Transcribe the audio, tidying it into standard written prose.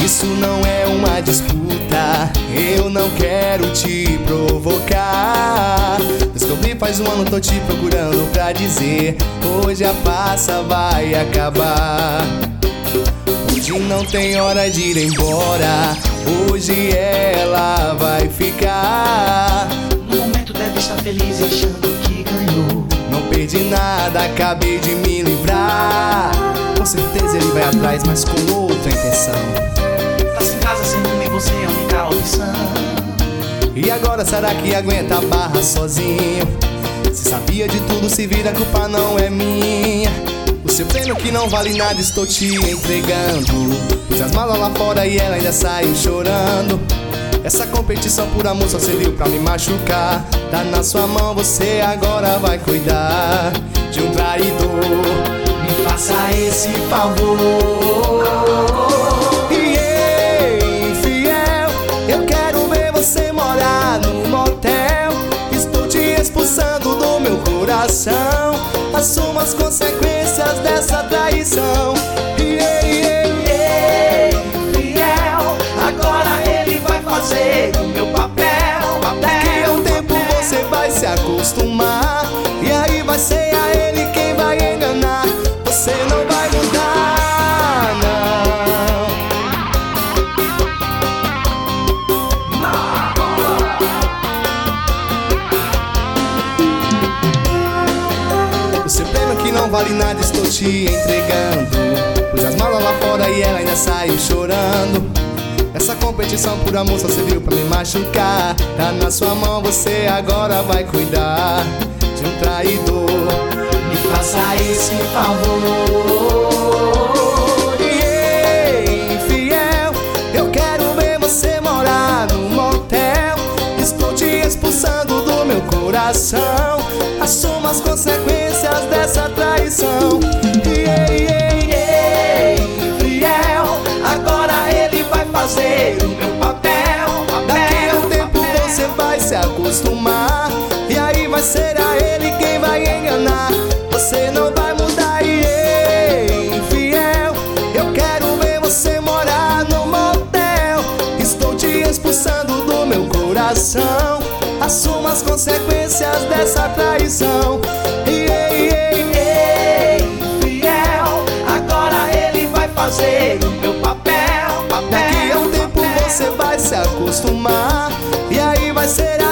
Isso não é uma disputa, eu não quero te provocar. Descobri faz um ano, tô te procurando pra dizer: hoje a farsa vai acabar. Hoje não tem hora de ir embora, hoje ela vai ficar. No momento deve estar feliz achando que ganhou. Não perdi nada, acabei de me livrar. Com certeza ele vai atrás, mas com outra intenção. Tá sem casa, sem rumo e você é a única opção. E agora será que aguenta a barra sozinho? Se sabia de tudo, se vira, a culpa não é minha. O seu prêmio que não vale nada estou te entregando. Pus as malas lá fora e ela ainda saiu chorando. Essa competição por amor só serviu pra me machucar. Tá na sua mão, você agora vai cuidar de um traidor. Me faça esse favor. E infiel, eu quero ver você morar no motel. Estou te expulsando do meu coração. Assuma as consequências dessa traição. Infiel, agora ele vai fazer o meu papel. Daqui a um tempo você vai se acostumar, e aí vai ser a ele quem vai enganar. Você não vai mudar, não. O seu prêmio que não vale nada estou te entregando. Pus as malas lá fora e ela ainda saiu chorando. Essa competição por amor só serviu pra me machucar. Tá na sua mão, você agora vai cuidar de um traidor. Me faça esse favor. Infiel, eu quero ver você morar no motel. Estou te expulsando do meu coração. Assuma as consequências dessa traição. Infiel, agora ele vai fazer o meu papel. Daqui a um tempo você vai se acostumar, e aí vai ser a ele quem vai enganar. Você não vai mudar, infiel. Eu quero ver você morar no motel. Estou te expulsando do meu coração. Assuma as consequências dessa traição. Infiel, agora ele vai fazer o meu papel. Daqui a um tempo você vai se acostumar, e aí vai ser